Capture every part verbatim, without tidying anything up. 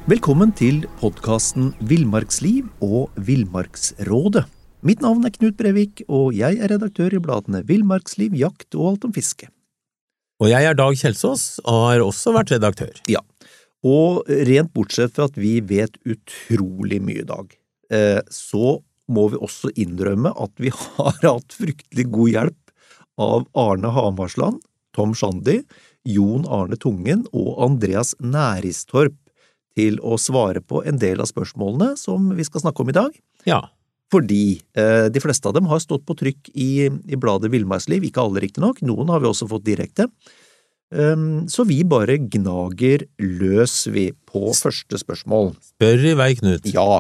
Velkommen til podcasten Villmarksliv og Villmarksrådet. Mitt navn er Knut Brevik, og jeg er redaktør i bladene Villmarksliv, Jakt og Alt om fiske. Og jeg er Dag Kjelsås, og har også vært redaktør. Ja, og rent bortsett fra at vi vet utrolig mye, Dag, så må vi også innrømme at vi har hatt fryktelig god hjelp av Arne Hamarsland, Tom Shandy, Jon Arne Tungen og Andreas Næristorp til å svare på en del av spørsmålene som vi skal snakke om i dag. Ja. Fordi eh, de fleste av dem har stått på trykk i, i bladet Villmarksliv, ikke alle riktig nok, noen har vi også fått direkte. Um, så vi bare gnager løs vi på første spørsmål. Spør i vei, Knut. Ja.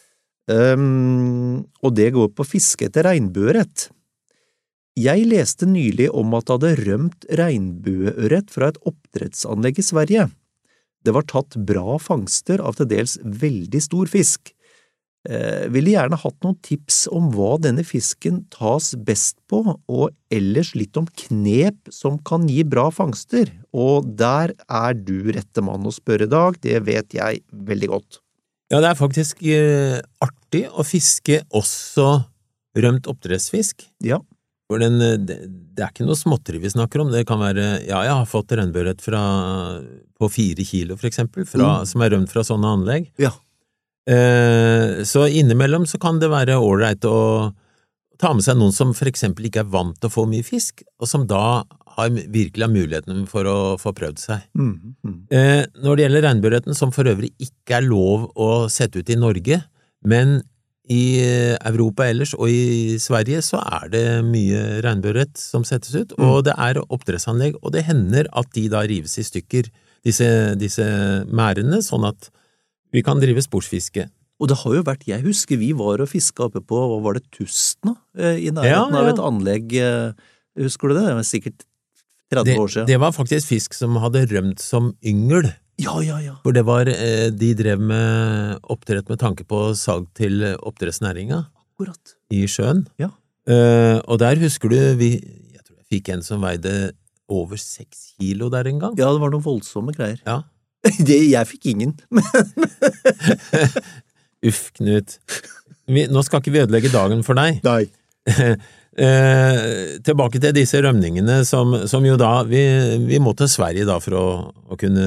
Um, og det går på fiske etter regnbueørret. Jeg leste nylig om at det hadde rømt regnbueørret fra et oppdrettsanlegg i Sverige. Det var tatt bra fangster av til dels veldig stor fisk. Eh, ville gjerne hatt noen tips om hva denne fisken tas best på, og ellers litt om knep som kan gi bra fangster. Og der er du rette mann å spørre, Dag, det vet jeg veldig godt. Ja, det er faktisk eh, artig å fiske også rømt oppdrettsfisk. Ja. For den, det, det er ikke noe småtteri vi snakker om, det kan være, ja, jeg har fått regnbueørret fra, på fire kilo for eksempel, fra, mm. som er rømt fra sånne anlegg. Ja. Eh, så innimellom så kan det være ålreit å ta med seg noen som for eksempel ikke er vant til å få mye fisk, og som da har virkelig har muligheten for å få prøvd seg. Mm. Mm. Eh, når det gjelder regnbueørreten, som for øvrig ikke er lov å sette ut i Norge, men i Europa ellers og i Sverige så er det mye regnbueørret som settes ut, mm. og det er oppdrettsanlegg, og det hender at de da rives i stykker, disse, disse mærene, sånn at vi kan drive sportsfiske. Og det har jo vært, jeg husker vi var og fisket oppe på, hva var det, Tustna, i nærheten ja, ja. av et anlegg, husker du det? Det var sikkert tretti år siden. Det var faktisk fisk som hadde rømt som yngel. Ja, ja, ja. For det var, de drev med oppdrett med tanke på salg til oppdrettsnæringa. Akkurat. I sjøen. Ja. Uh, og der husker du, vi, jeg tror jeg fikk en som veide over seks kilo der en gang. Ja, det var noen voldsomme greier. Ja. Det, jeg fikk ingen. Uff, Knut. Vi, nå skal ikke vi ødelegge dagen for deg. Nei. Eh, tilbake til disse rømningene som, som jo da, vi, vi må til Sverige da for å, å kunne...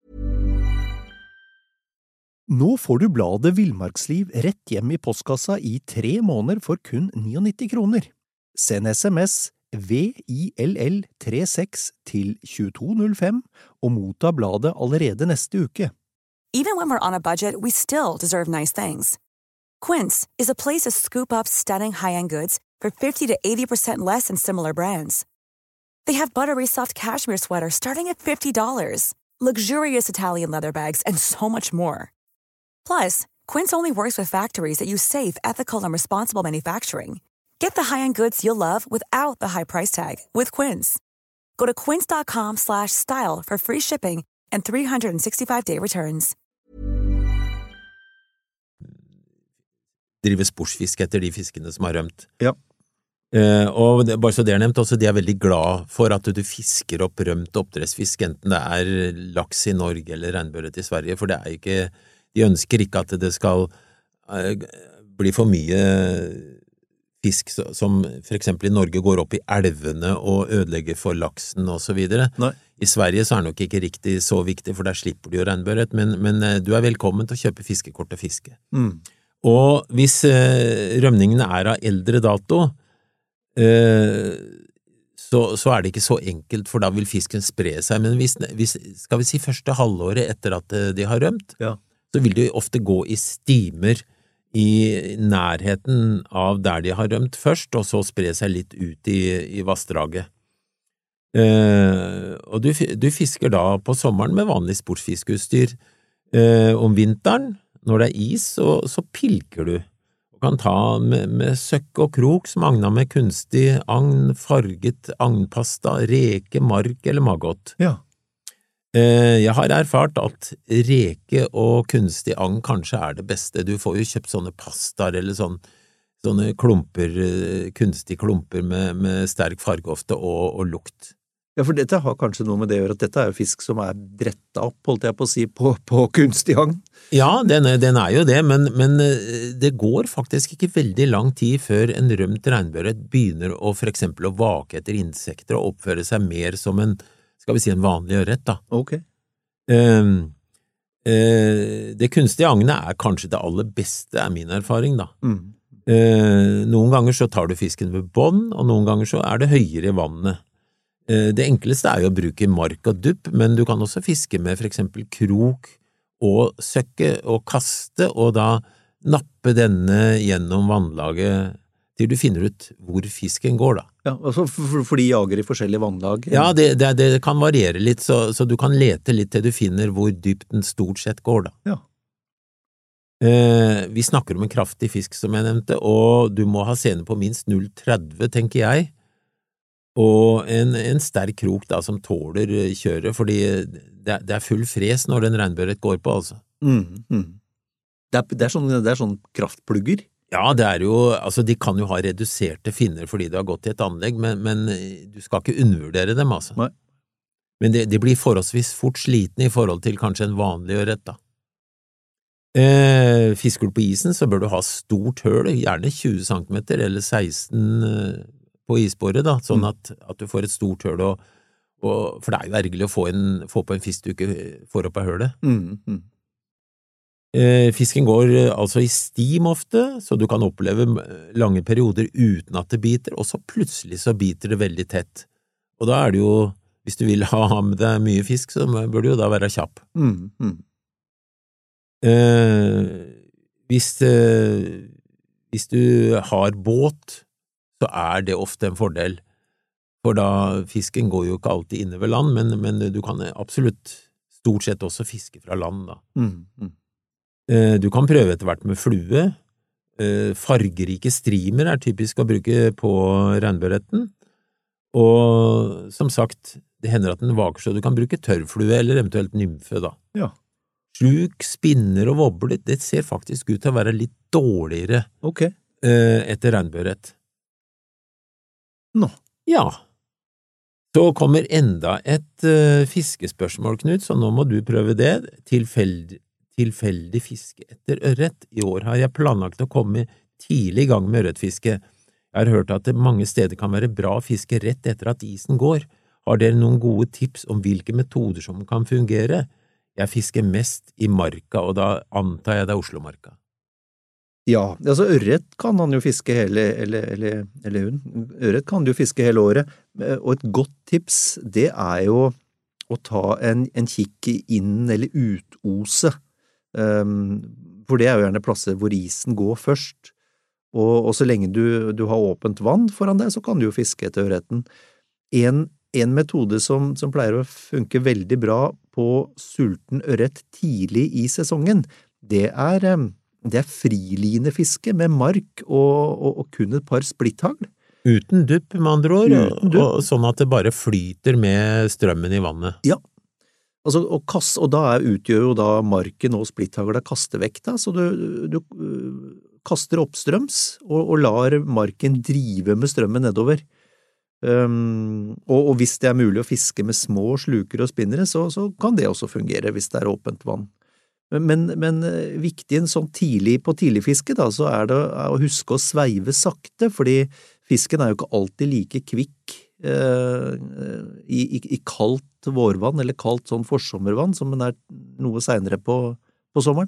Nå får du bladet Villmarksliv rett hjem i postkassa i tre måneder for kun nittini kroner. Send sms V I L L trettiseks til tjueto null fem og motta bladet allerede neste uke. Even when we're on a budget, we still deserve nice things. Quince is a place to scoop up stunning high-end goods for fifty to eighty percent less than similar brands. They have buttery soft cashmere sweaters starting at fifty dollars, luxurious Italian leather bags, and so much more. Plus, Quince only works with factories that use safe, ethical, and responsible manufacturing. Get the high-end goods you'll love without the high price tag with Quince. Go to quince.com slash style for free shipping and three sixty-five day returns. Drive sportsfiske etter de fiskene som har rømt. Ja. Uh, og det, bare så det er nevnt også, de er veldig glad for at du fisker opp rømt oppdrettsfisk, enten det er laks i Norge eller regnbueørret i Sverige, for det er ikke, de ønsker ikke at det skal uh, bli for mye fisk som for eksempel i Norge går opp i elvene og ødelegger for laksen og så videre. Nei. I Sverige så er det nok ikke riktig så viktig, for der slipper du jo regnbueørret, men, men uh, du er velkommen til å kjøpe fiskekort og fiske. Mm. Og hvis uh, rømningene er av eldre dato, uh, så, så er det ikke så enkelt, for da vil fisken spre seg. Men hvis, hvis skal vi si første halvåret etter at de har rømt, ja. så vil de ofte gå i stimer i nærheten av der de har rømt først, og så spre seg litt ut i, i vassdraget. Uh, og du, du fisker da på sommeren med vanlig sportsfiskeutstyr. Uh, om vinteren, når det er is, så, så pilker du. Du kan ta med, med søkk og krok som agna med kunstig agn, farget agnpasta, reke, mark eller maggot. Ja. Eh, jeg har erfart at reke og kunstig agn kanskje er det beste. Du får jo kjøpt sånne pastaer eller sånn, sånne klumper, kunstige klumper med, med sterk fargeofte og, og lukt. Ja, for dette har kanskje noe med det å gjøre, at dette er jo fisk som er dretta opp, holdt jeg på å si, på, på kunstig agn. Ja, den er, den er jo det, men, men det går faktisk ikke veldig lang tid før en rømt regnbueørret begynner å for eksempel å vake etter insekter og oppføre seg mer som en, skal vi si, en vanlig ørret, da. Ok. Um, uh, det kunstige agnet er kanskje det aller beste, er min erfaring, da. Mm. Uh, noen ganger så tar du fisken ved bånd, og noen ganger så er det høyere i vannet. Det enkleste er jo å bruke mark og dupp, men du kan også fiske med for eksempel krok og søkke og kaste, og da nappe denne gjennom vannlaget til du finner ut hvor fisken går, da. Ja, altså for, for de jager i forskjellige vannlag? Ja, det, det, det kan variere litt, så, så du kan lete litt til du finner hvor dypt den stort sett går, da. Ja. Eh, vi snakker om en kraftig fisk, som jeg nevnte, og du må ha sene på minst null komma tretti, tenker jeg. Og en, en sterk krok da, som tåler kjøret, fordi det, det er full fres når den regnbueørret går på, altså. Mm, mm. Det, er, det, er sånn, det er sånn kraftplugger? Ja, det er jo, altså de kan jo ha reduserte finner fordi det har gått i et anlegg, men, men du skal ikke undervurdere dem, altså. Nei. Men det, de blir forholdsvis fort slitne i forhold til kanskje en vanlig ørret, da. Eh, fisker du på isen, så bør du ha stort høl, gjerne tjue centimeter eller seksten på isboret, da, sånn at, at du får et stort høl, og, og, for det er jo ergerlig å få, en, få på en fisk du ikke får opp av hølet. Mm, mm. Eh, fisken går altså i stim ofte, så du kan oppleve lange perioder uten at det biter, og så plutselig så biter det veldig tett. Og da er det jo, hvis du vil ha med deg mye fisk, så bør du jo da være kjapp. Mm, mm. Eh, hvis, eh, hvis du har båt, så er det ofte en fordel, for da fisken går jo ikke alltid inne ved land, men, men du kan absolutt stort sett også fiske fra land, da. Mm, mm. Eh, du kan prøve etter hvert med flue. Eh, fargerike streamer er typisk å bruke på regnbueørreten, og som sagt, det hender at den vaker, så du kan bruke tørrflue eller eventuelt nymfe, da. Ja. Sluk, spinner og wobler, det ser faktisk ut til å være litt dårligere Ok. eh, etter regnbueørret. Nå. Ja. Så kommer enda et uh, fiskespørsmål, Knut, så nå må du prøve det. Tilfeldig, tilfeldig fiske etter ørret. I år har jeg planlagt å komme tidlig i gang med ørretfiske. Jeg har hørt at det mange steder kan være bra å fiske rett etter at isen går. Har dere noen gode tips om hvilke metoder som kan fungere? Jeg fisker mest i marka, og da antar jeg det er Oslomarka. Ja, altså ørret kan han jo fiske hele, eller, eller, eller hun, ørret kan jo fiske hele året, og et godt tips, det er jo å ta en, en kikk inn eller utose, um, for det er jo gjerne plasser hvor isen går først, og, og så lenge du, du har åpent vann foran deg, så kan du jo fiske etter ørreten. En, en metode som, som pleier å funke veldig bra på sulten ørret tidlig i sesongen, det er um, Det er frilinefiske med mark og, og, og kun et par splitthagl. Uten dupp, med andre ord, Uten dupp. Og, og sånn at det bare flyter med strømmen i vannet. Ja, altså, og, kast, og da er, utgjør jo da marken og splitthagla kastevekta, så du, du uh, kaster oppstrøms og, og lar marken drive med strømmen nedover. Um, og, og hvis det er mulig å fiske med små sluker og spinnere, så, så kan det også fungere hvis det er åpent vann. Men, men viktig en sånn tidlig, på tidligfiske da, så er det å huske å sveive sakte, fordi fisken er jo ikke alltid like kvikk eh, i, i, i kaldt vårvann eller kaldt sånn forsommervann som den er noe senere på, på sommeren.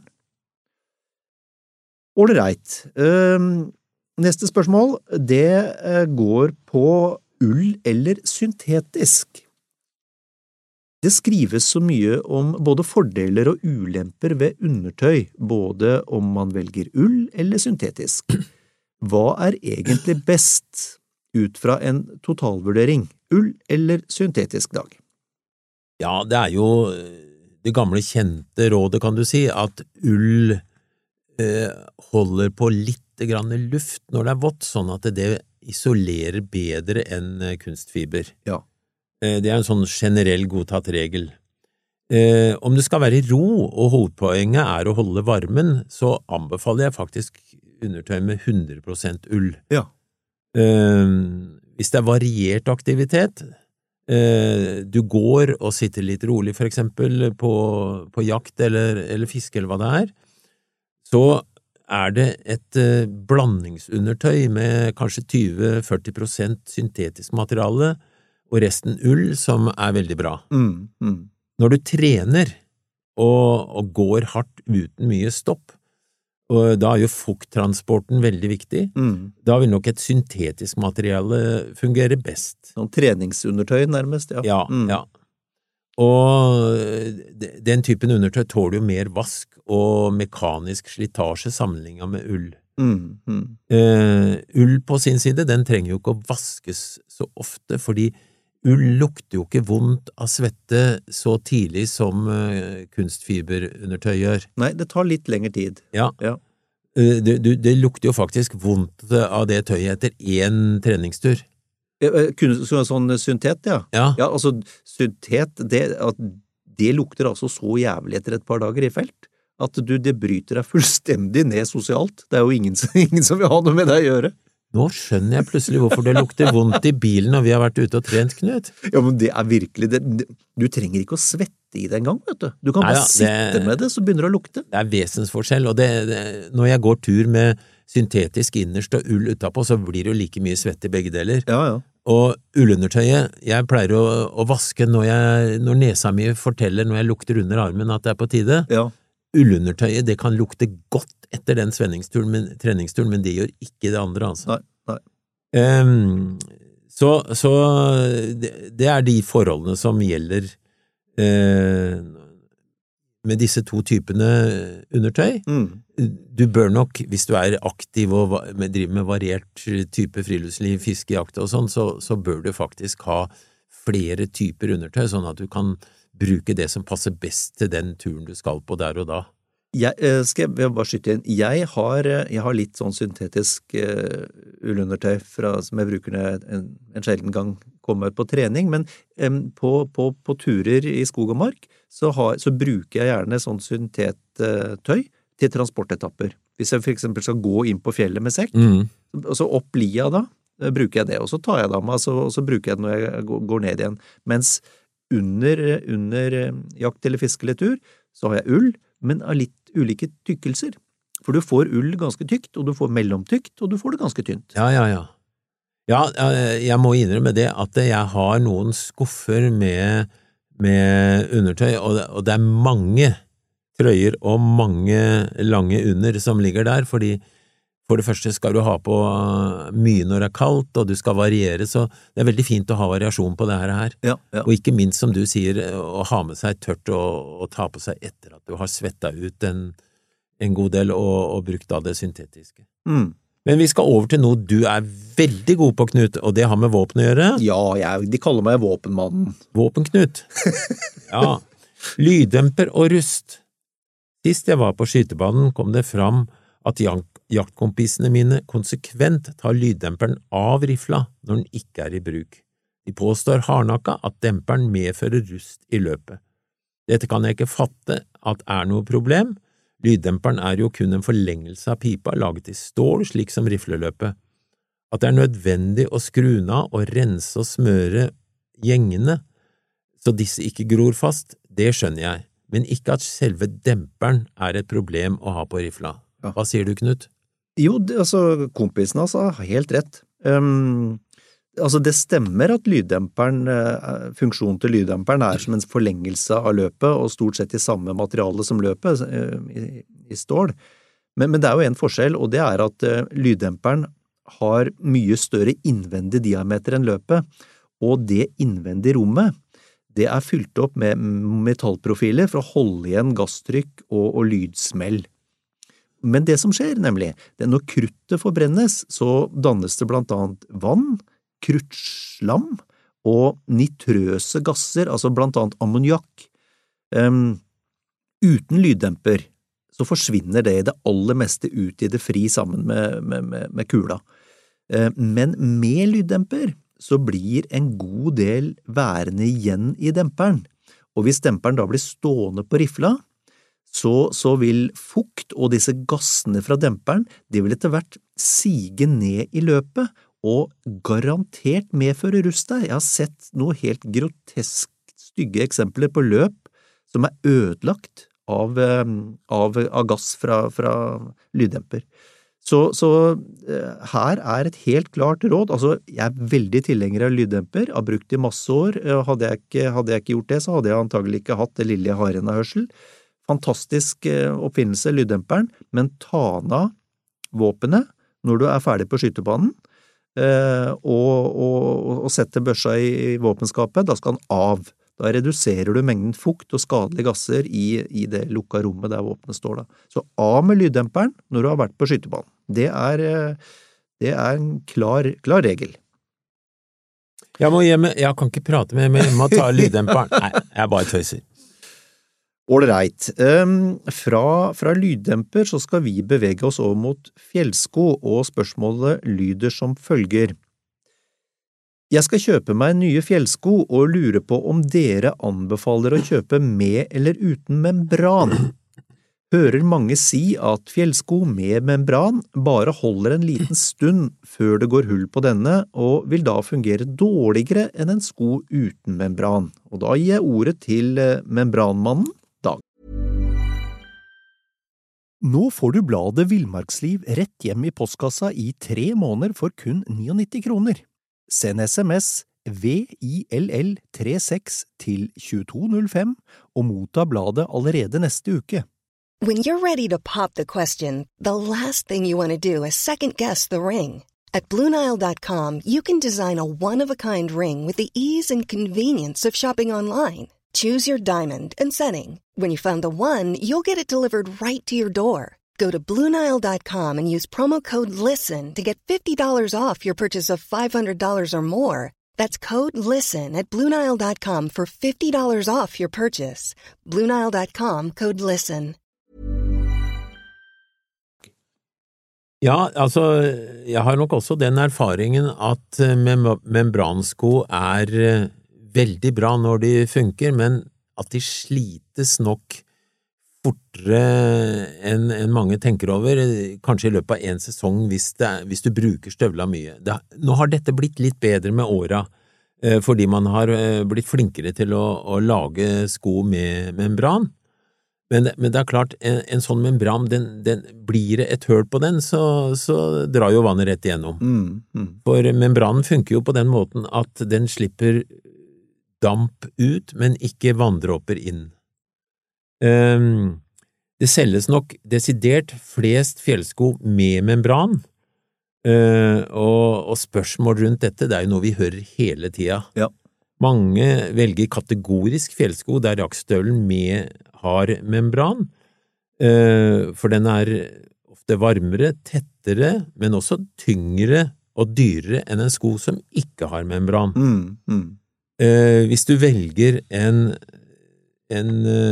Ålreit. Eh, neste spørsmål, det går på ull eller syntetisk. Det skrives så mye om både fordeler og ulemper ved undertøy, både om man velger ull eller syntetisk. Hva er egentlig best ut fra en totalvurdering, ull eller syntetisk dag? Ja, det er jo det gamle kjente rådet, kan du si, at ull eh, holder på litt grann luft når det er vått, sånn at det isolerer bedre enn kunstfiber. Ja. Det er en sånn generell godtatt regel. Eh, om det skal være i ro, og hovedpoenget er å holde varmen, så anbefaler jeg faktisk undertøy med hundre prosent ull. Ja. Eh, hvis det er variert aktivitet, eh, du går og sitter litt rolig, for eksempel på, på jakt eller, eller fiske eller hva det er, så er det et eh, blandingsundertøy med kanskje tjue til førti prosent syntetisk materiale og resten ull som er veldig bra. Mm, mm. Når du trener og, og går hardt uten mye stopp, og da er jo fukttransporten veldig viktig, Mm. da vil nok et syntetisk materiale fungere best. Sånn treningsundertøy nærmest, ja. Ja, Mm. ja. Og de- den typen undertøy tåler jo mer vask og mekanisk slitasje sammenlignet med ull. Mm, mm. Eh, ull på sin side, den trenger jo ikke å vaskes så ofte, fordi ull lukter jo ikke vondt av svette så tidlig som eh, kunstfiberundertøy gjør. Nei, det tar litt lengre tid. Ja. Ja. Eh, det, det, det lukter jo faktisk vondt av det tøyet etter én treningstur. Eh, eh, kun- så- Sånn syntet, ja. Ja, Ja, altså, syntet, det, at det lukter altså så jævlig etter et par dager i felt, at du, det bryter deg fullstendig ned sosialt. Det er jo ingen, som- ingen som vil ha noe med deg å gjøre. nå skjønner jeg plutselig hvorfor det lukter vondt i bilen når vi har vært ute og trent, Knut. Ja, men det er virkelig, det, det, du trenger ikke å svette i det engang, vet du. Du kan bare Neida, det- sitte med det, så begynner det å lukte. Det er vesensforskjell, og det, det, når jeg går tur med syntetisk innerst og ull utapå, så blir det jo like mye svett i begge deler. Ja, ja. Og ullundertøyet, jeg pleier å, å vaske når, jeg, når nesa mi forteller når jeg lukter under armen at det er på tide. Ja. Ullundertøyet, det kan lukte godt etter den treningsturen, men, treningsturen, men det gjør ikke det andre, altså. Nei, nei. Ehm, så så det, det er de forholdene som gjelder eh, med disse to typene undertøy. Mm. Du bør nok, hvis du er aktiv og va- med, driver med variert type friluftsliv, fiske, jakt og sånn, så, så bør du faktisk ha flere typer undertøy, sånn at du kan bruke det som passer best til den turen du skal på der og da. Jeg, eh, skal jeg bare skyte inn, jeg har, eh, jeg har litt sånn syntetisk uh, ullundertøy fra, som jeg bruker når jeg en, en sjelden gang kommer på trening, men em, på, på, på turer i skog og mark så, har, så bruker jeg gjerne sånn syntettøy til transportetapper. Hvis jeg for eksempel skal gå inn på fjellet med sekk, Mm. og så opp lia da, eh, bruker jeg det, og så tar jeg det av meg, og så, og så bruker jeg det når jeg går, går ned igjen. Mens under, under eh, jakt eller fiske eller tur, så har jeg ull, men av litt ulike tykkelser. For du får ull ganske tykt, og du får mellomtykt, og du får det ganske tynt. Ja, ja, ja. Ja, eh, jeg må innrømme det at jeg har noen skuffer med, med undertøy, og det, og det er mange trøyer og mange lange under som ligger der, fordi for det første skal du ha på mye når det er kaldt, og du skal variere, så det er veldig fint å ha variasjon på det her. Ja, ja. Og ikke minst, som du sier, å ha med seg tørt og, og ta på seg etter at du har svettet ut en, en god del og, og brukt av det syntetiske. Mm. Men vi skal over til noe du er veldig god på, Knut, og det har med våpen å gjøre. Ja, jeg, de kaller meg våpenmannen. Våpen-Knut. Ja. Lyddemper og rust. Sist jeg var på skytebanen, kom det fram at jak- jaktkompisene mine konsekvent tar lyddemperen av rifla når den ikke er i bruk. De påstår hardnakka at demperen medfører rust i løpet. Dette kan jeg ikke fatte at er noe problem. Lyddemperen er jo kun en forlengelse av pipa laget i stål, slik som rifleløpet. At det er nødvendig å skru den av og rense og smøre gjengene så disse ikke gror fast, det skjønner jeg, men ikke at selve demperen er et problem å ha på rifla. Ja. Hva sier du, Knut? Jo, det, altså, kompisen altså har helt rett. Um, altså, det stemmer at lyddemperen, uh, funksjonen til lyddemperen er som en forlengelse av løpet, og stort sett i samme materiale som løpet, uh, i, i stål. Men, men det er jo en forskjell, og det er at uh, lyddemperen har mye større innvendig diameter enn løpet, og det innvendige rommet, det er fylt opp med metallprofiler for å holde igjen gasstrykk og, og lydsmell. Men det som skjer, nemlig, det er når kruttet forbrennes, så dannes det blant annet vann, kruttslam og nitrøse gasser, altså blant annet ammoniakk. Um, uten lyddemper så forsvinner det i det aller meste ut i det fri sammen med, med, med, med kula. Uh, men med lyddemper så blir en god del værende igjen i demperen, og hvis demperen da blir stående på rifla, Så, så vil fukt og disse gassene fra demperen, de vil etter hvert sige ned i løpet, og garantert medfører rust der. Jeg har sett noe helt grotesk stygge eksempler på løp som er ødelagt av, av, av gass fra, fra lyddemper. Så, så her er et helt klart råd. Altså, jeg er veldig tilhenger av lyddemper, har brukt det i masse år. Hadde jeg, ikke, hadde jeg ikke gjort det, så hadde jeg antagelig ikke hatt det lille jeg har igjen av hørsel. Fantastisk oppfinnelse, lyddemperen, men ta av våpenet når du er ferdig på skytebanen, og, og, og setter børsa i, i våpenskapet, da skal den av. Da reduserer du mengden fukt og skadelige gasser i, i det lukka rommet der våpenet står da. Så av med lyddemperen når du har vært på skytebanen. Det er, det er en klar, klar regel. Jeg må hjem, jeg kan ikke prate med meg, jeg må ta lyddemperen. Nei, jeg bare tøyser. Ålreit. Um, fra, fra lyddemper så skal vi bevege oss over mot fjellsko, og spørsmålet lyder som følger. Jeg skal kjøpe meg nye fjellsko og lurer på om dere anbefaler å kjøpe med eller uten membran. Hører mange si at fjellsko med membran bare holder en liten stund før det går hull på denne, og vil da fungere dårligere enn en sko uten membran. Og da gir jeg ordet til membranmannen, Dag. Nå får du bladet Villmarksliv rett hjem i postkassa i tre måneder for kun nittini kroner. Send sms V I L L tre seks til to to null fem og motta bladet allerede neste uke. When you're ready to pop the question, the last thing you want to do is second-guess the ring. At Blue Nile dot com, you can design a one-of-a-kind ring with the ease and convenience of shopping online. Choose your diamond and setting. When you find the one, you'll get it delivered right to your door. Go to Blue Nile dot com and use promo code LISTEN to get fifty dollars off your purchase of five hundred dollars or more. That's code LISTEN at Blue Nile dot com for fifty dollars off your purchase. Blue Nile dot com, code LISTEN. Ja, altså, jeg har nok også den erfaringen at mem membransko er veldig bra når de funker, men at de slites nok fortere enn en mange tenker over, kanskje i løpet av en sesong hvis, det er, hvis du bruker støvla mye. Det, nå har dette blitt litt bedre med åra, eh, fordi man har eh, blitt flinkere til å, å lage sko med membran. Men, men det er klart, en, en sånn membran, den, den, blir det et høl på den, så, så drar jo vannet rett igjennom. Mm, mm. For membranen funker jo på den måten at den slipper damp ut, men ikke vanndråper inn. Um, det selges nok desidert flest fjellsko med membran, uh, og, og spørsmål rundt dette, det er jo noe vi hører hele tida. Ja. Mange velger kategorisk fjellsko der jaktstøvelen med har membran, uh, for den er ofte varmere, tettere, men også tyngre og dyrere enn en sko som ikke har membran. Mm, mm. Uh, hvis du velger en En,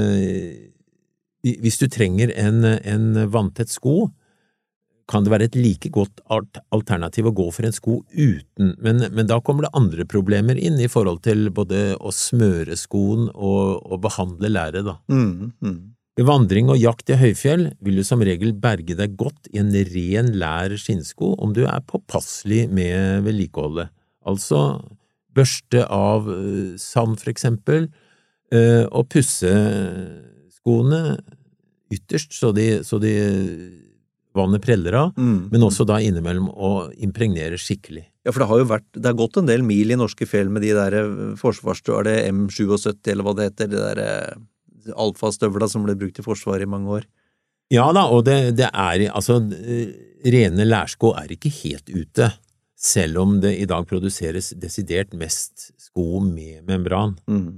hvis du trenger en, en vanntett sko, kan det være et like godt alternativ å gå for en sko uten, men, men da kommer det andre problemer inn i forhold til både å smøre skoen og, og behandle læret da. Mm, mm. Ved vandring og jakt i høyfjell vil du som regel berge deg godt i en ren lær skinnsko om du er påpasselig med vedlikeholdet. Altså børste av sand for eksempel, og pusse skoene ytterst så de, så de vannet preller av, mm. men også da innimellom å impregnere skikkelig. Ja, for det har jo vært, det har gått en del mil i norske fjell med de der forsvarsstøvler, er det M syttisju eller hva det heter, de der alfastøvla som ble brukt i forsvaret i mange år. Ja da, og det, det er, altså, rene lærsko er ikke helt ute, selv om det i dag produseres desidert mest sko med membran. Mm.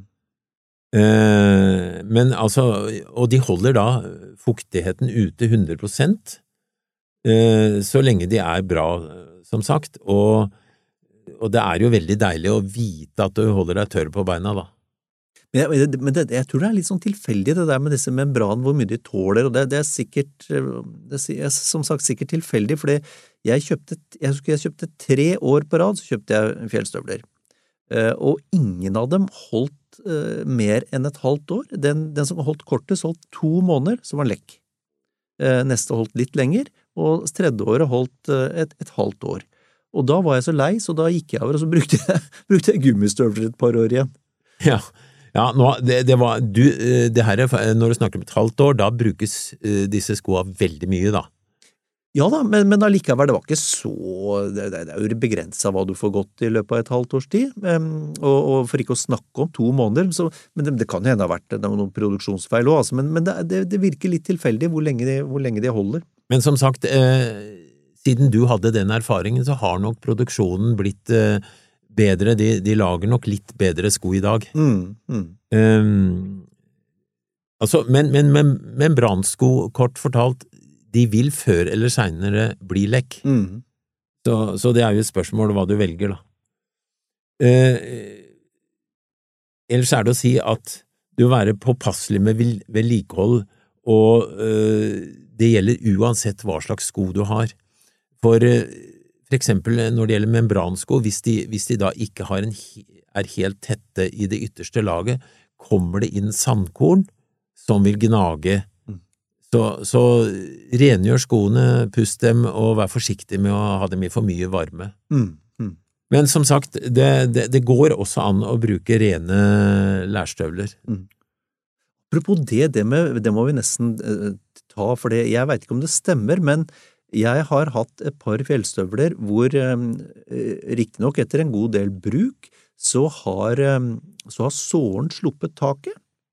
Men altså, og de holder da fuktigheten ute hundre prosent så lenge de er bra, som sagt, og, og det er jo veldig deilig å vite at du holder deg tørr på beina da. Men, jeg, men det, jeg tror det er litt sånn tilfeldig det der med disse membran, hvor mye de tåler, og det, det er sikkert, det er som sagt sikkert tilfeldig, fordi jeg kjøpte, jeg husker jeg kjøpte tre år på rad, så kjøpte jeg fjellstøvler. Og ingen av dem holdt uh, mer enn et halvt år. Den, den som holdt kortest holdt to måneder, som var lekk. Uh, neste holdt litt lenger, og tredje året holdt uh, et, et halvt år. Og da var jeg så lei, så da gikk jeg over, og så brukte jeg, brukte jeg gummistøvler et par år igjen. Ja, ja nå, det, det var, du, det her, når du snakker om et halvt år, da brukes uh, disse skoene veldig mye da. Ja da, men, men allikevel, det var ikke så, det, det er jo begrenset hva du får gått i løpet av et halvt års tid, um, og, og for ikke å snakke om to måneder, så, men det, det kan jo hende ha vært noen produksjonsfeil også, altså, men, men det, det, det virker litt tilfeldig hvor lenge de, hvor lenge de holder. Men som sagt, eh, siden du hadde den erfaringen, så har nok produksjonen blitt eh, bedre, de, de lager nok litt bedre sko i dag. Mm, mm. Um, altså, men, men, men membransko, kort fortalt, de vil før eller senere bli lekk. Mm. Så, så det er jo et spørsmål hva du velger, da. Uh, ellers er det å si at du vil være påpasselig med vedlikehold, og uh, det gjelder uansett hva slags sko du har. For, for eksempel når det gjelder membransko, hvis de, hvis de da ikke har en, er helt tette i det ytterste laget, kommer det inn sandkorn som vil gnage. Mm. Så, så rengjør skoene, pust dem, og vær forsiktig med å ha dem i for mye varme. Mm. Mm. Men som sagt, det, det, det går også an å bruke rene lærstøvler. Mm. Apropos det, det, med, det må vi nesten uh, ta, for det, jeg vet ikke om det stemmer, men jeg har hatt et par fjellstøvler hvor, um, riktig nok etter en god del bruk, så har, um, så har såren sluppet taket.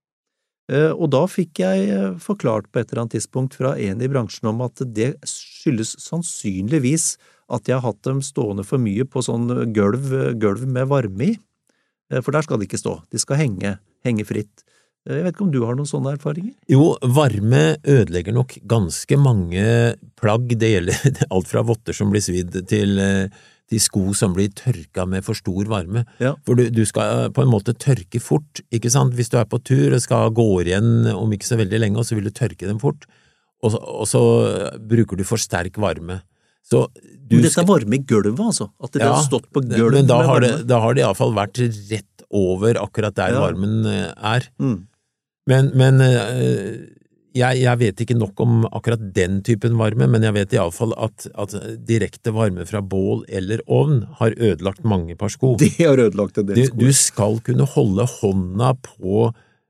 Uh, og da fikk jeg forklart på et eller annet tidspunkt fra en i bransjen om at det skyldes sannsynligvis at jeg har hatt dem stående for mye på sånn gulv, gulv med varme i, uh, for der skal de ikke stå, de skal henge, henge fritt. Jeg vet ikke om du har noen sånne erfaringer? Jo, varme ødelegger nok ganske mange plagg. Det gjelder alt fra votter som blir svidd til, til sko som blir tørka med for stor varme. Ja. For du, du skal på en måte tørke fort, ikke sant? Hvis du er på tur og skal gå igjen om ikke så veldig lenge, og så vil du tørke dem fort, og, og så bruker du for sterk varme. Så du men dette skal... er varme i gulvet, altså? At det ja, har stått på gulvet men da med har, varme? det, da har det i hvert fall vært rett over akkurat der ja. varmen er. Mm. Men, men jeg, jeg vet ikke nok om akkurat den typen varme, men jeg vet i alle fall at, at direkte varme fra bål eller ovn har ødelagt mange par sko. Det har ødelagt en del du, sko. du skal kunne holde hånda på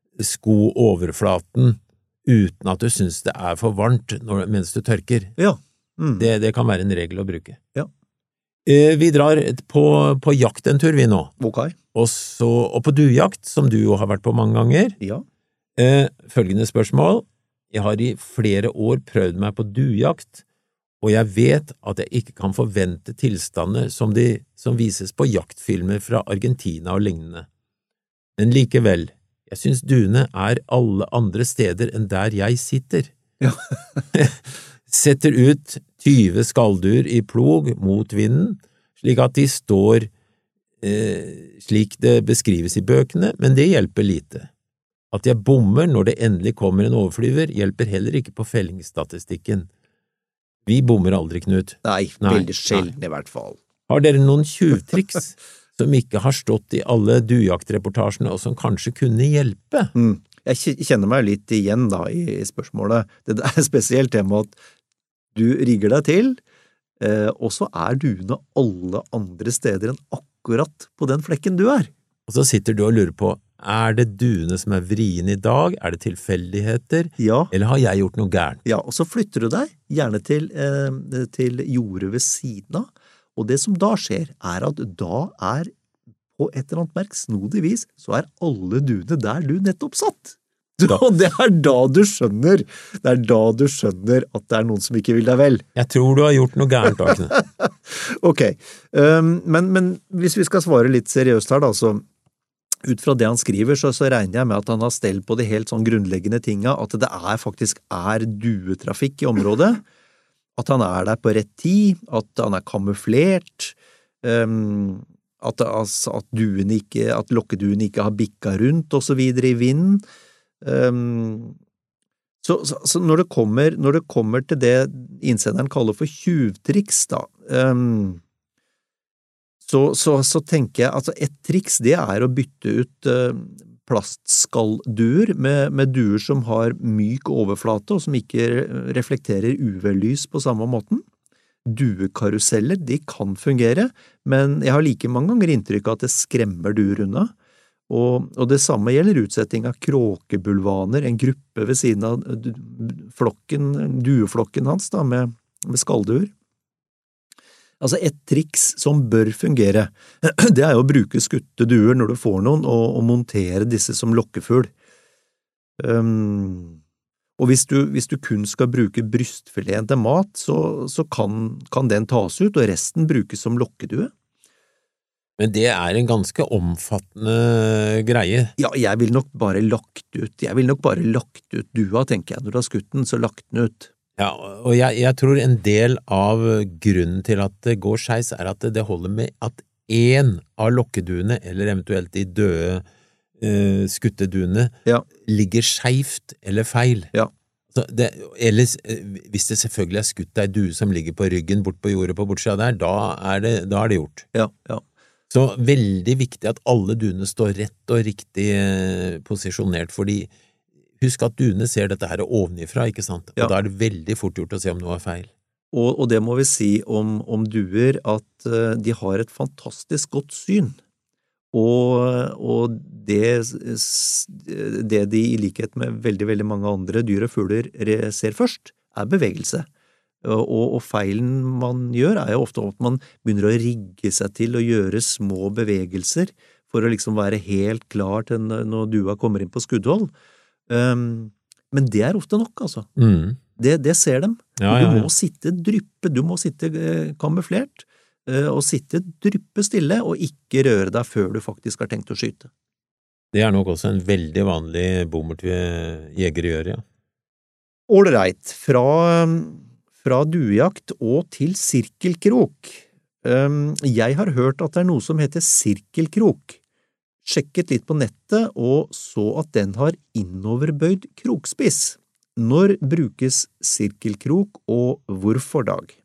skooverflaten uten at du synes det er for varmt når, mens du tørker. Ja. Mm. Det, det kan være en regel å bruke. Ja. Eh, vi drar på, på jakt en tur vi nå. Ok. Og, så, og på duejakt, som du jo har vært på mange ganger. Ja. Eh, følgende spørsmål. Jeg har i flere år prøvd meg på duejakt, og jeg vet at jeg ikke kan forvente tilstander som de som vises på jaktfilmer fra Argentina og lignende. Men likevel, jeg synes duene er alle andre steder enn der jeg sitter. Ja. Setter ut tyve skalldyr i plog mot vinden, slik at de står eh, slik det beskrives i bøkene, men det hjelper lite. At jeg bommer når det endelig kommer en overflyver, hjelper heller ikke på fellingsstatistikken. Vi bommer aldri, Knut. Nei, Nei, veldig sjelden nei. I hvert fall. Har dere noen tjuvtriks som ikke har stått i alle duejaktreportasjene, og som kanskje kunne hjelpe? Mm. Jeg kjenner meg litt igjen da i, i spørsmålet. Det er spesielt det med at du rigger deg til, eh, og så er duene alle andre steder enn akkurat på den flekken du er. Og så sitter du og lurer på, er det duene som er vrien i dag? Er det tilfeldigheter? Ja. Eller har jeg gjort noe gærent? Ja, og så flytter du deg, gjerne til, eh, til jordet ved siden av, og det som da skjer, er at da er, på et eller annet merksnodig vis, så er alle duene der du nettopp satt. Da. Og det er da du skjønner, det er da du skjønner at det er noen som ikke vil deg vel. Jeg tror du har gjort noe gærent, Knut. Ok, um, men, men hvis vi skal svare litt seriøst her da, så ut fra det han skriver, så, så regner jeg med at han har stell på de helt sånn grunnleggende tinga, at det er faktisk er duetrafikk i området, at han er der på rett tid, at han er kamuflert, um, at, altså, at, duene ikke, at lokkeduene ikke har bikka rundt og så videre i vinden. Um, så, så, så når det kommer, når det kommer til det innsenderen kaller for tjuvtriks da, um, så, så, så tenker jeg, altså et triks det er å bytte ut uh, plastskallduer med, med duer som har myk overflate og som ikke reflekterer U V-lys på samme måten. Duekaruseller, de kan fungere, men jeg har like mange ganger inntrykk av at det skremmer duer unna. Og, og det samme gjelder utsetting av kråkebulvaner, en gruppe ved siden av flokken, dueflokken hans da, med, med skallduer. Altså et triks som bør fungere, det er jo å bruke skutte duer når du får noen, og, og montere disse som lokkefugl. Um, og hvis du, hvis du kun skal bruke brystfileten til mat, så, så kan, kan den tas ut, og resten brukes som lokkedue. Men det er en ganske omfattende greie. Ja, jeg vil nok bare lagt ut, jeg vil nok bare lagt ut dua, tenker jeg, når du har skutt den, så lagt den ut. Ja, og jeg, jeg tror en del av grunnen til at det går skeis er at det holder med at en av lokkeduene, eller eventuelt de døde uh, skutteduene, ja. ligger skjevt eller feil. Ja. Så det, eller hvis det selvfølgelig er skutt ei due som ligger på ryggen bort på jordet på bortsida der, da er det, da er det gjort. Ja, ja. Så veldig viktig at alle duene står rett og riktig uh, posisjonert, fordi husk at duene ser dette her ovenifra, ikke sant? Og ja. Da er det veldig fort gjort å se om noe er feil. Og, og det må vi si om, om duer, at uh, de har et fantastisk godt syn. Og, og det, det de i likhet med veldig, veldig mange andre dyr og fugler ser først, er bevegelse. Og, og feilen man gjør er jo ofte at man begynner å rigge seg til å gjøre små bevegelser for å liksom være helt klar til når dua kommer inn på skuddhold. Um, men det er ofte nok, altså. Mm. Det, det ser dem. Ja, du ja, ja. må sitte dryppe, du må sitte eh, kamuflert, eh, og sitte dryppe stille, og ikke røre deg før du faktisk har tenkt å skyte. Det er nok også en veldig vanlig bommert jegere gjør, ja. Ålreit, fra, fra duejakt og til sirkelkrok. Um, jeg har hørt at det er noe som heter sirkelkrok. Sjekket litt på nettet og så at den har innoverbøyd krokspiss. Når brukes sirkelkrok, og hvorfor, Dag?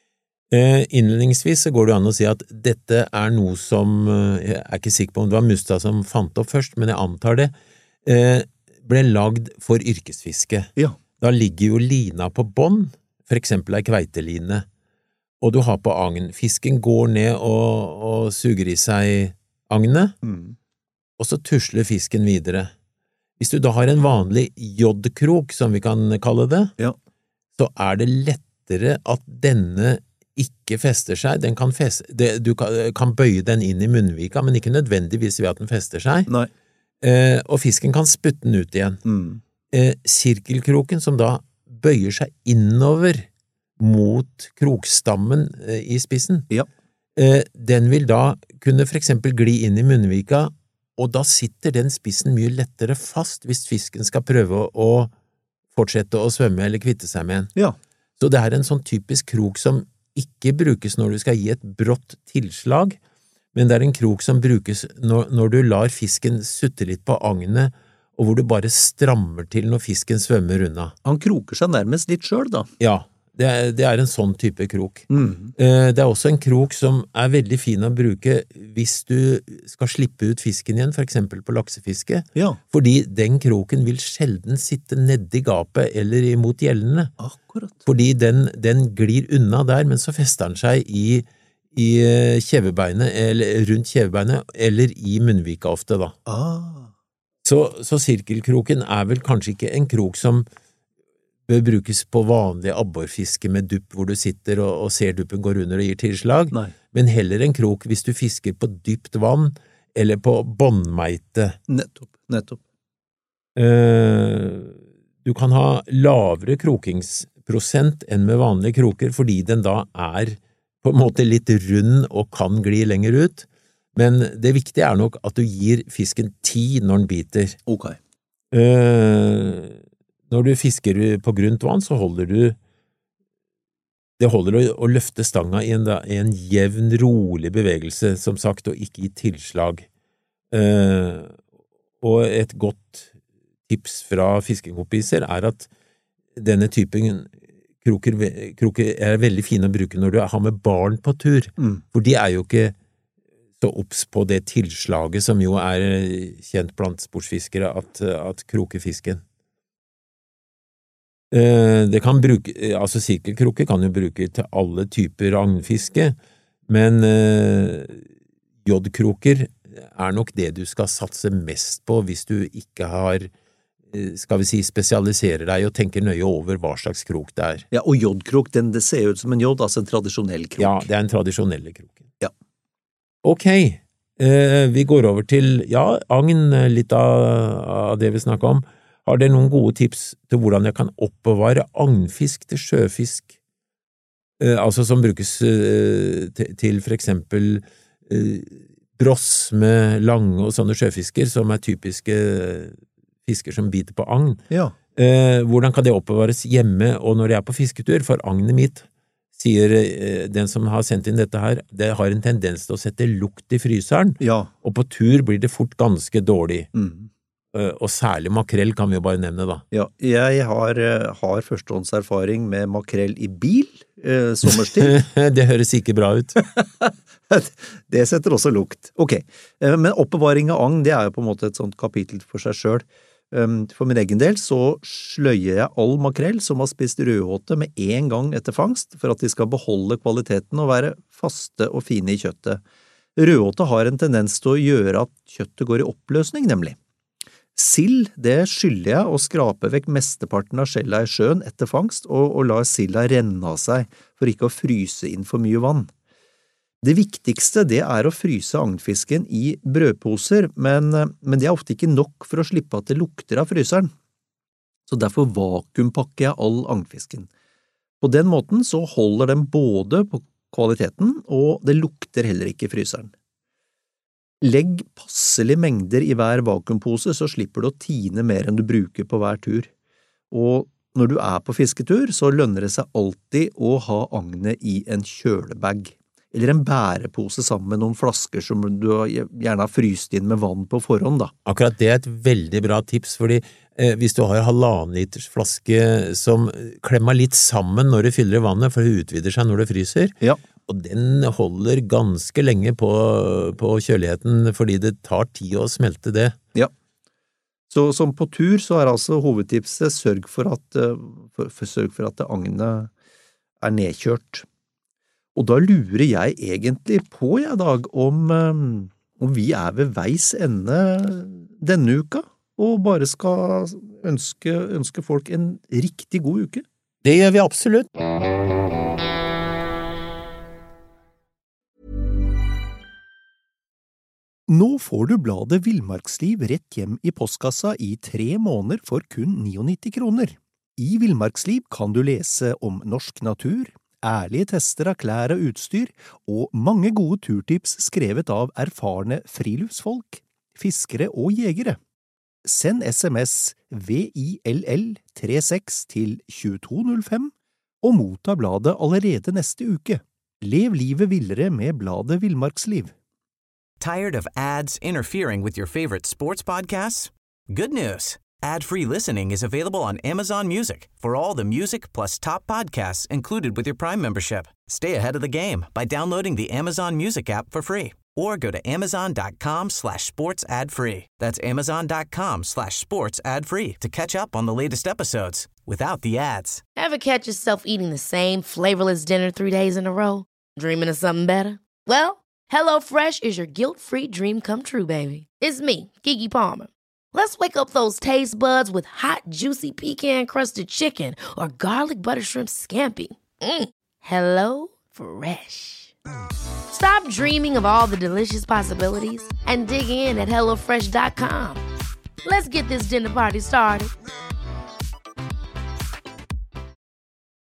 Eh, innledningsvis så går det an å si at dette er noe som, jeg er ikke sikker på om det var Mustad som fant opp først, men jeg antar det, eh, ble lagd for yrkesfiske. Ja. Da ligger jo lina på bånd, for eksempel ei kveiteline, og du har på agn. Fisken går ned og, og suger i seg agnet, Mm. og så tusler fisken videre. Hvis du da har en vanlig jodkrok, som vi kan kalle det, Ja. så er det lettere at denne ikke fester seg. Den kan feste, det, du kan, kan bøye den inn i munnvika, men ikke nødvendigvis ved at den fester seg. Nei. Eh, og fisken kan spytte den ut igjen. Mm. Eh, sirkelkroken, som da bøyer seg innover mot krokstammen eh, i spissen, Ja. eh, den vil da kunne for eksempel gli inn i munnvika, og da sitter den spissen mye lettere fast hvis fisken skal prøve å fortsette å svømme eller kvitte seg med en. Ja. Så det er en sånn typisk krok som ikke brukes når du skal gi et brått tilslag, men det er en krok som brukes når, når du lar fisken sutte litt på agnet, og hvor du bare strammer til når fisken svømmer unna. Han kroker seg nærmest litt selv, da. Ja, det er, det er en sånn type krok. Mm. Eh, Det er også en krok som er veldig fin å bruke hvis du skal slippe ut fisken igjen, for eksempel på laksefiske, Ja, fordi den kroken vil sjelden sitte nedi gapet eller imot gjellene, akkurat. fordi den, den glir unna der, men så fester den seg i, i eh, kjevebeinet, eller rundt kjevebeinet, eller i munnvika ofte da. Ah. Så, så sirkelkroken er vel kanskje ikke en krok som bør brukes på vanlig abborfiske med dupp, hvor du sitter og, og ser duppen går under og gir tilslag, Nei. men heller en krok hvis du fisker på dypt vann, eller på båndmeite. Nettopp, nettopp. Eh, du kan ha lavere krokingsprosent enn med vanlige kroker, fordi den da er på en måte litt rund og kan gli lenger ut, men det viktige er nok at du gir fisken tid når den biter. Ok. Eh, Når du fisker på grunt vann, så holder du det holder å, å løfte stanga i en, da, i en jevn, rolig bevegelse, som sagt, og ikke i tilslag. Eh, og et godt tips fra fiskekompiser er at denne typen kroker, kroker er veldig fine å bruke når du har med barn på tur, Mm. for de er jo ikke så obs på det tilslaget som jo er kjent blant sportsfiskere at, at kroker fisken. Det kan bruke, altså sirkelkrukke kan jo bruke til alle typer agnfiske, men jodkroker er nok det du skal satse mest på hvis du ikke har, skal vi si, spesialiserer deg og tenker nøye over hva slags krok det er. Ja, og jodkrok, den, det ser ut som en jod, altså en tradisjonell krok. Ja, det er en tradisjonelle kroken. Ja. Ok, eh, vi går over til, ja, agn, litt av, av det vi snakket om. Har dere noen gode tips til hvordan jeg kan oppbevare agnfisk til sjøfisk? Eh, altså som brukes eh, til, til for eksempel eh, bross med lange og sånne sjøfisker, som er typiske fisker som biter på agn. Ja. Eh, hvordan kan det oppbevares hjemme og når jeg er på fisketur? For agnet mitt, sier eh, den som har sendt inn dette her, det har en tendens til å sette lukt i fryseren, Ja. og på tur blir det fort ganske dårlig. Mm. Eh, og særlig makrell kan vi jo bare nevne da. Ja, jeg har, eh, har førstehåndserfaring med makrell i bil, eh, sommerstid. Det høres ikke bra ut. Det setter også lukt. Ok, eh, men oppbevaring av agn, det er jo på en måte et sånt kapittel for seg selv. Um, for min egen del så sløyer jeg all makrell som har spist rødhåte med en gang etter fangst, for at de skal beholde kvaliteten og være faste og fine i kjøttet. Rødhåte har en tendens til å gjøre at kjøttet går i oppløsning, nemlig. Sild, det skyller jeg og skraper vekk mesteparten av skjella i sjøen etter fangst, og, og lar silda renne av seg for ikke å fryse inn for mye vann. Det viktigste det er å fryse agnfisken i brødposer, men, men det er ofte ikke nok for å slippe at det lukter av fryseren. Så derfor vakuumpakker jeg all agnfisken. På den måten så holder den både på kvaliteten, og det lukter heller ikke i fryseren. Legg passelige mengder i hver vakuumpose, så slipper du å tine mer enn du bruker på hver tur. Og når du er på fisketur, så lønner det seg alltid å ha agnet i en kjølebag. Eller en bærepose sammen med noen flasker som du gjerne har fryst inn med vann på forhånd, da. Akkurat det er et veldig bra tips, fordi eh, hvis du har halvannen liters flaske som klemmer litt sammen når du fyller vannet, for det utvider seg når det fryser, Ja. og den holder ganske lenge på, på kjøligheten, fordi det tar tid å smelte det. Ja. Så som på tur så er altså hovedtipset sørg for at, for, for, sørg for at agnet er nedkjørt. Og da lurer jeg egentlig på, jeg, Dag, om, om vi er ved veis ende denne uka, og bare skal ønske, ønske folk en riktig god uke. Det gjør vi absolutt. Nå får du bladet Villmarksliv rett hjem i postkassa i tre måneder for kun nittini kroner. I Villmarksliv kan du lese om norsk natur, ærlige tester av klær og utstyr, og mange gode turtips skrevet av erfarne friluftsfolk, fiskere og jegere. Send sms V I L L trettiseks til tjueto null fem og motta bladet allerede neste uke. Lev livet villere med bladet Villmarksliv. Tired of ads interfering with your favorite sports podcasts? Good news! Ad-free listening is available on Amazon Music for all the music plus top podcasts included with your Prime membership. Stay ahead of the game by downloading the Amazon Music app for free or go to amazon.com slash sports ad free. That's amazon.com slash sports ad free to catch up on the latest episodes without the ads. Ever catch yourself eating the same flavorless dinner three days in a row? Dreaming of something better? Well, HelloFresh is your guilt-free dream come true, baby. It's me, Keke Palmer. Let's wake up those taste buds with hot, juicy pecan-crusted chicken or garlic butter shrimp scampi. Mm. Hello Fresh. Stop dreaming of all the delicious possibilities and dig in at hello fresh dot com. Let's get this dinner party started.